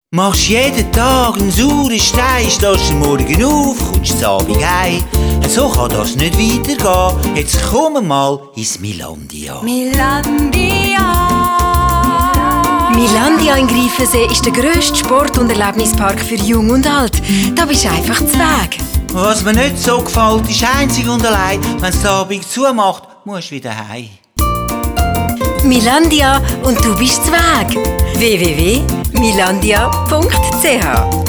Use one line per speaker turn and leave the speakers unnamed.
Machst jeden Tag einen sauren Stein, stehst am Morgen auf, kommst am Abend heim. So kann das nicht weitergehen. Jetzt komm mal ins Milandia.
Milandia in Greifensee ist der grösste Sport- und Erlebnispark für Jung und Alt. Da bist du einfach zu Weg.
Was mir nicht so gefällt, ist einzig und allein, wenn es den Abend zumacht, musst du wieder heim.
Milandia und du bist zu Weg. www.milandia.ch